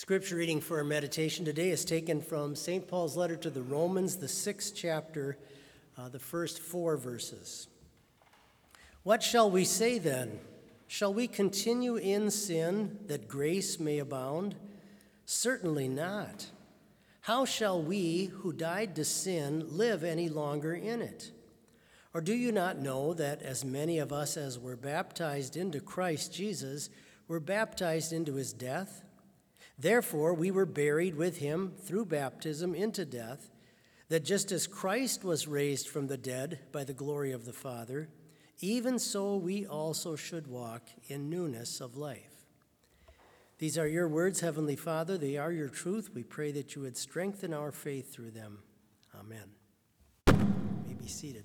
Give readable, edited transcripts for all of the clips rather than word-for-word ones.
Scripture reading for our meditation today is taken from St. Paul's letter to the Romans, the 6th chapter, the first 4 verses. What shall we say then? Shall we continue in sin that grace may abound? Certainly not. How shall we who died to sin live any longer in it? Or do you not know that as many of us as were baptized into Christ Jesus were baptized into his death? Therefore, we were buried with him through baptism into death, that just as Christ was raised from the dead by the glory of the Father, even so we also should walk in newness of life. These are your words, Heavenly Father. They are your truth. We pray that you would strengthen our faith through them. Amen. You may be seated.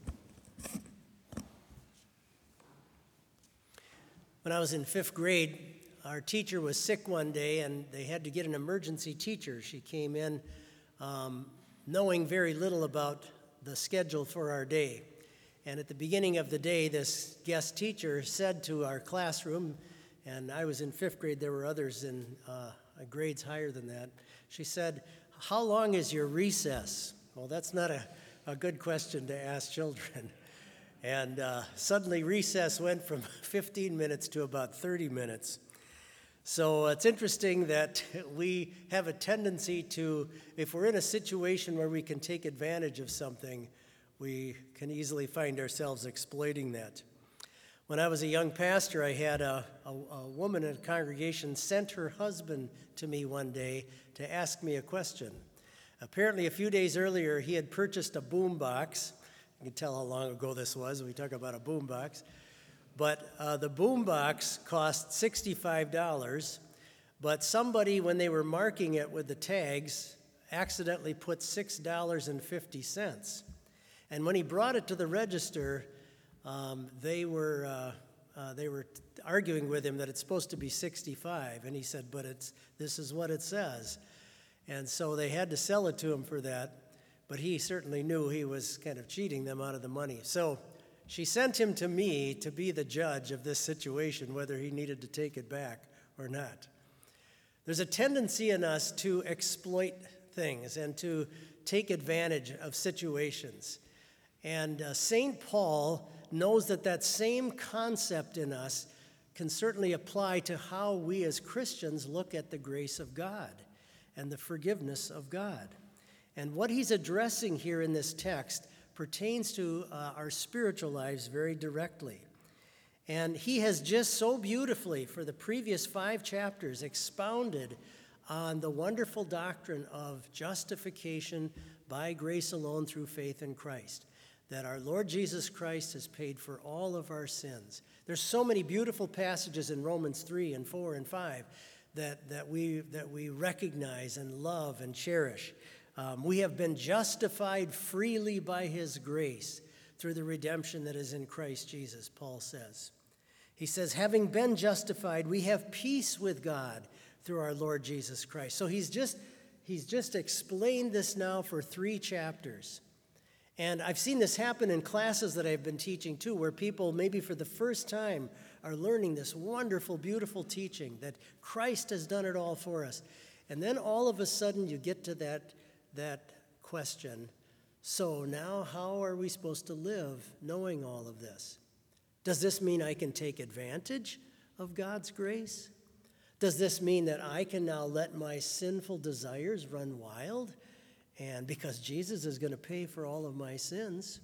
When I was in 5th grade, our teacher was sick one day, and they had to get an emergency teacher. She came in knowing very little about the schedule for our day. And at the beginning of the day, this guest teacher said to our classroom, and I was in 5th grade, there were others in grades higher than that. She said, "How long is your recess?" Well, that's not a good question to ask children. And suddenly recess went from 15 minutes to about 30 minutes. So it's interesting that we have a tendency to, if we're in a situation where we can take advantage of something, we can easily find ourselves exploiting that. When I was a young pastor, I had a woman in a congregation sent her husband to me one day to ask me a question. Apparently, a few days earlier, he had purchased a boom box. You can tell how long ago this was. We talk about a boom box. But the boom box cost $65, but somebody, when they were marking it with the tags, accidentally put $6.50. And when he brought it to the register, they were arguing with him that it's supposed to be $65, and he said, "But this is what it says." And so they had to sell it to him for that, but he certainly knew he was kind of cheating them out of the money. So she sent him to me to be the judge of this situation, whether he needed to take it back or not. There's a tendency in us to exploit things and to take advantage of situations. And St. Paul knows that same concept in us can certainly apply to how we as Christians look at the grace of God and the forgiveness of God. And what he's addressing here in this text pertains to our spiritual lives very directly. And he has just so beautifully, for the previous 5 chapters, expounded on the wonderful doctrine of justification by grace alone through faith in Christ, that our Lord Jesus Christ has paid for all of our sins. There's so many beautiful passages in Romans 3 and 4 and 5 that we recognize and love and cherish. We have been justified freely by his grace through the redemption that is in Christ Jesus, Paul says. He says, having been justified, we have peace with God through our Lord Jesus Christ. So he's just explained this now for 3 chapters. And I've seen this happen in classes that I've been teaching too, where people maybe for the first time are learning this wonderful, beautiful teaching that Christ has done it all for us. And then all of a sudden you get to that question, so now how are we supposed to live knowing all of this? Does this mean I can take advantage of God's grace? Does this mean that I can now let my sinful desires run wild? And because Jesus is going to pay for all of my sins?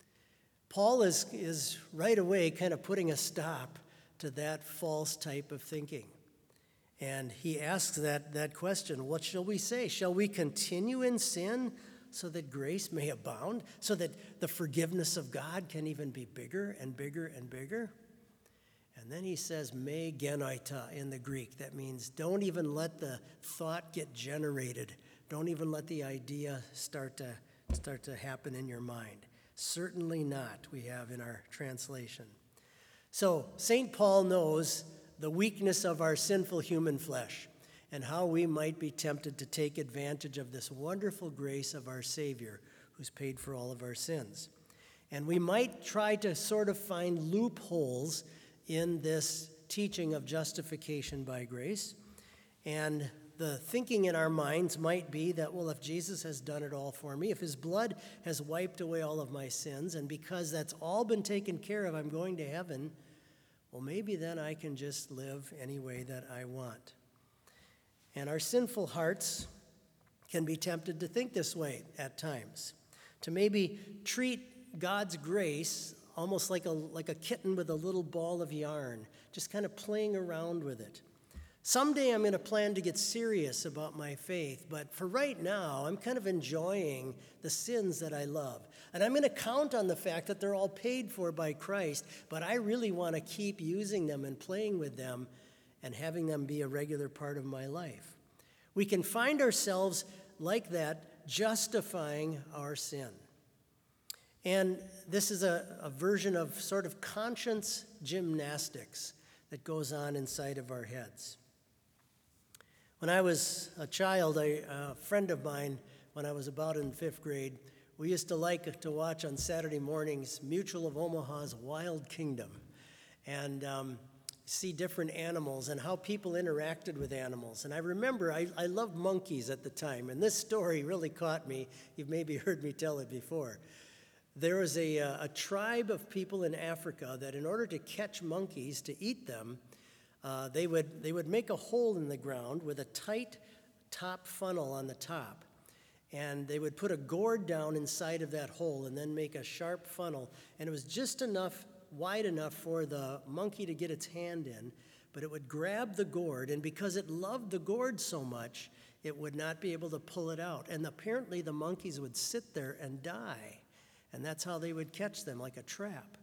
Paul is right away kind of putting a stop to that false type of thinking. And he asks that question, what shall we say? Shall we continue in sin so that grace may abound, so that the forgiveness of God can even be bigger and bigger and bigger? And then he says, me genoita in the Greek. That means don't even let the thought get generated. Don't even let the idea start to happen in your mind. Certainly not, we have in our translation. So St. Paul knows the weakness of our sinful human flesh and how we might be tempted to take advantage of this wonderful grace of our Savior who's paid for all of our sins. And we might try to sort of find loopholes in this teaching of justification by grace. And the thinking in our minds might be that, well, if Jesus has done it all for me, if his blood has wiped away all of my sins, and because that's all been taken care of, I'm going to heaven, well, maybe then I can just live any way that I want. And our sinful hearts can be tempted to think this way at times, to maybe treat God's grace almost like a kitten with a little ball of yarn, just kind of playing around with it. Someday I'm going to plan to get serious about my faith, but for right now, I'm kind of enjoying the sins that I love. And I'm going to count on the fact that they're all paid for by Christ, but I really want to keep using them and playing with them and having them be a regular part of my life. We can find ourselves like that, justifying our sin. And this is a version of sort of conscience gymnastics that goes on inside of our heads. When I was a child, a friend of mine, when I was about in 5th grade, we used to like to watch on Saturday mornings Mutual of Omaha's Wild Kingdom and see different animals and how people interacted with animals. And I remember I loved monkeys at the time, and this story really caught me. You've maybe heard me tell it before. There was a tribe of people in Africa that in order to catch monkeys to eat them, they would make a hole in the ground with a tight top funnel on the top. And they would put a gourd down inside of that hole and then make a sharp funnel. And it was just wide enough for the monkey to get its hand in, but it would grab the gourd, and because it loved the gourd so much, it would not be able to pull it out. And apparently the monkeys would sit there and die. And that's how they would catch them, like a trap.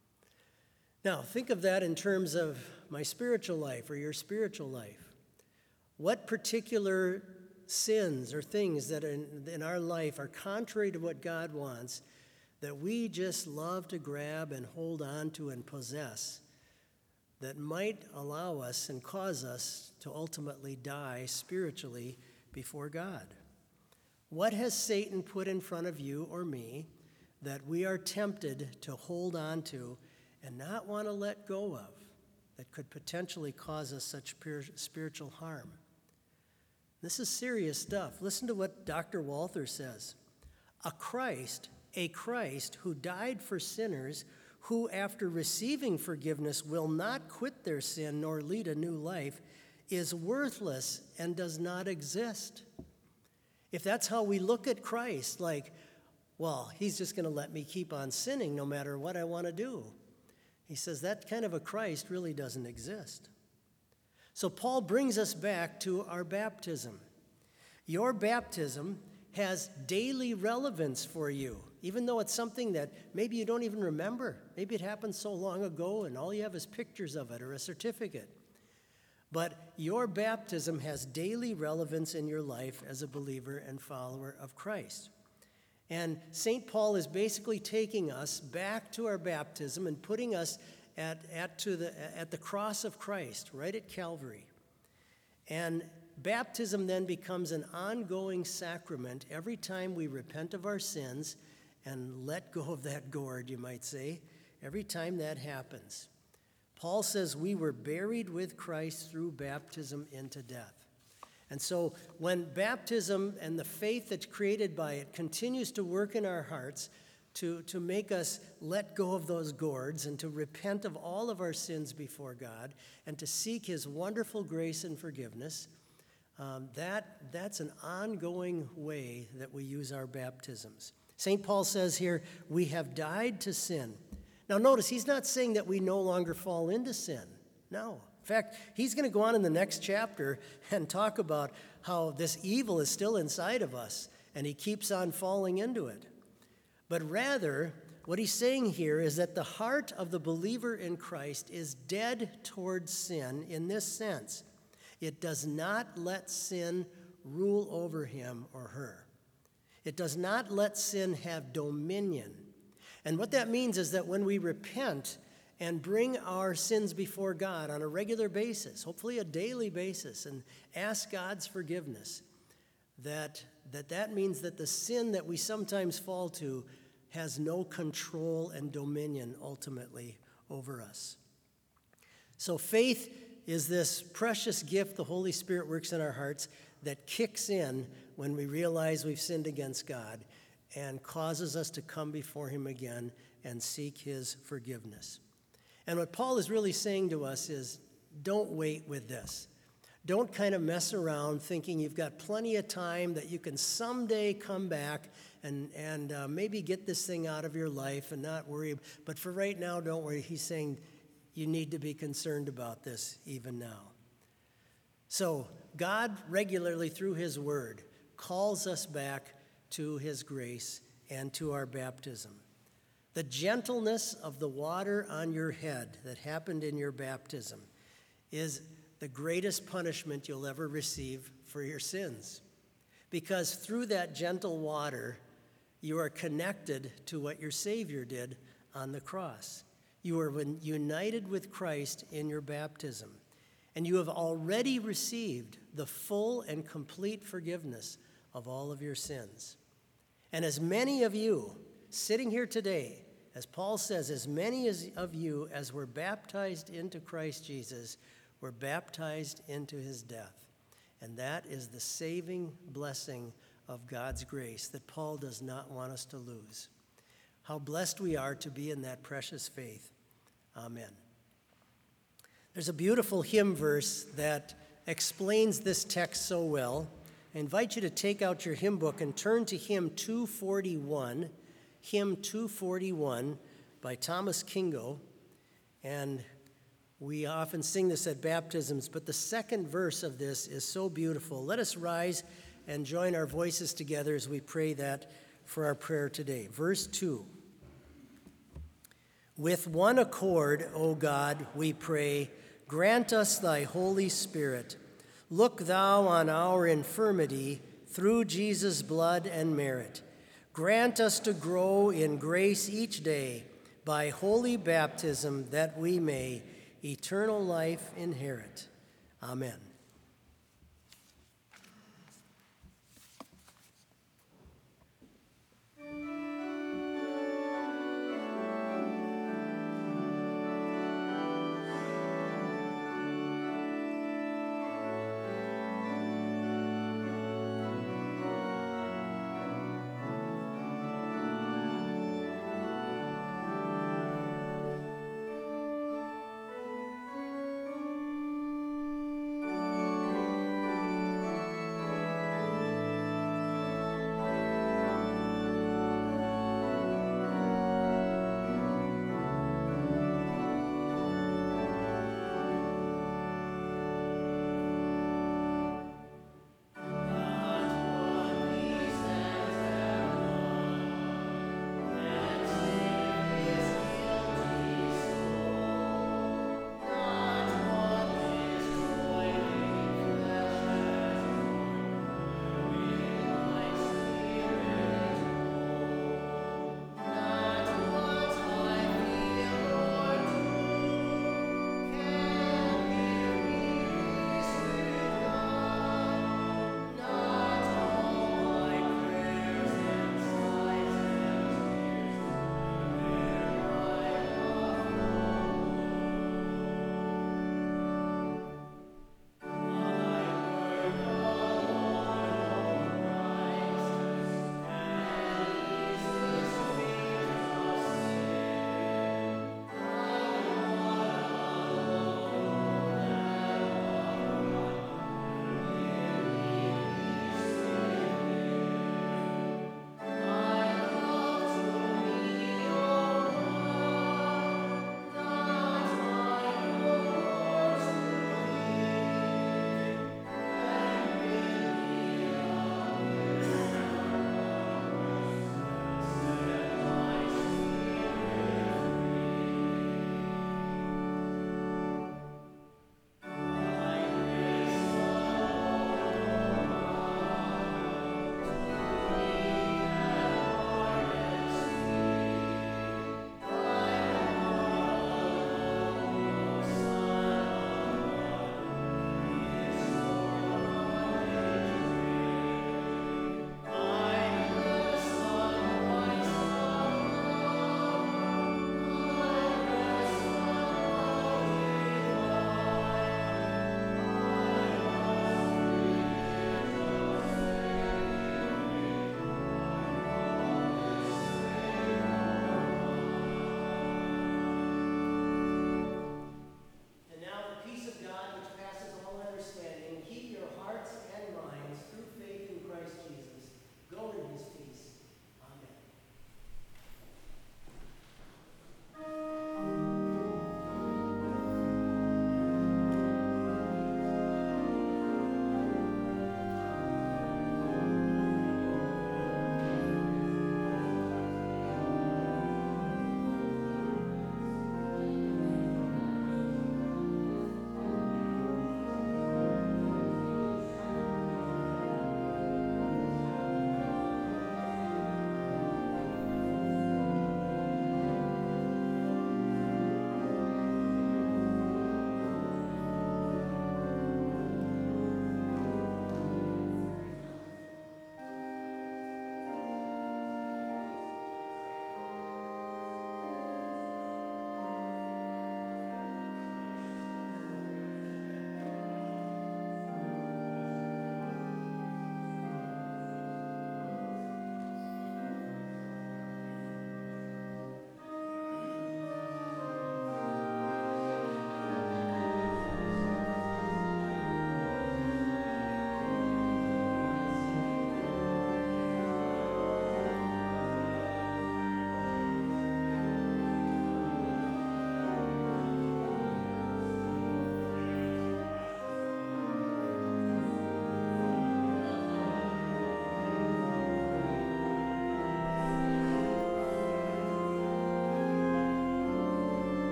Now, think of that in terms of my spiritual life or your spiritual life. What particular sins or things that in our life are contrary to what God wants that we just love to grab and hold on to and possess that might allow us and cause us to ultimately die spiritually before God? What has Satan put in front of you or me that we are tempted to hold on to and not want to let go of that could potentially cause us such spiritual harm? This is serious stuff. Listen to what Dr. Walther says. A Christ who died for sinners, who after receiving forgiveness will not quit their sin nor lead a new life, is worthless and does not exist. If that's how we look at Christ, like, well, he's just going to let me keep on sinning no matter what I want to do. He says that kind of a Christ really doesn't exist. So Paul brings us back to our baptism. Your baptism has daily relevance for you, even though it's something that maybe you don't even remember. Maybe it happened so long ago and all you have is pictures of it or a certificate. But your baptism has daily relevance in your life as a believer and follower of Christ. And St. Paul is basically taking us back to our baptism and putting us at the cross of Christ, right at Calvary. And baptism then becomes an ongoing sacrament every time we repent of our sins and let go of that gourd, you might say, every time that happens. Paul says we were buried with Christ through baptism into death. And so when baptism and the faith that's created by it continues to work in our hearts to make us let go of those gourds and to repent of all of our sins before God and to seek his wonderful grace and forgiveness, that's an ongoing way that we use our baptisms. St. Paul says here, we have died to sin. Now notice, he's not saying that we no longer fall into sin. No. In fact, he's going to go on in the next chapter and talk about how this evil is still inside of us, and he keeps on falling into it. But rather, what he's saying here is that the heart of the believer in Christ is dead towards sin in this sense. It does not let sin rule over him or her. It does not let sin have dominion. And what that means is that when we repent and bring our sins before God on a regular basis, hopefully a daily basis, and ask God's forgiveness, that means that the sin that we sometimes fall to has no control and dominion ultimately over us. So faith is this precious gift the Holy Spirit works in our hearts that kicks in when we realize we've sinned against God and causes us to come before him again and seek his forgiveness. And what Paul is really saying to us is, don't wait with this. Don't kind of mess around thinking you've got plenty of time that you can someday come back and maybe get this thing out of your life and not worry. But for right now, don't worry. He's saying you need to be concerned about this even now. So God regularly through his word calls us back to his grace and to our baptism. The gentleness of the water on your head that happened in your baptism is the greatest punishment you'll ever receive for your sins. Because through that gentle water, you are connected to what your Savior did on the cross. You are united with Christ in your baptism. And you have already received the full and complete forgiveness of all of your sins. And as many of you sitting here today, as Paul says, as many of you as were baptized into Christ Jesus were baptized into his death. And that is the saving blessing of God's grace that Paul does not want us to lose. How blessed we are to be in that precious faith. Amen. There's a beautiful hymn verse that explains this text so well. I invite you to take out your hymn book and turn to hymn 241, hymn 241 by Thomas Kingo. And we often sing this at baptisms, but the second verse of this is so beautiful. Let us rise and join our voices together as we pray that for our prayer today. Verse 2. With one accord, O God, we pray, grant us thy Holy Spirit. Look thou on our infirmity through Jesus' blood and merit. Grant us to grow in grace each day by holy baptism that we may eternal life inherit. Amen.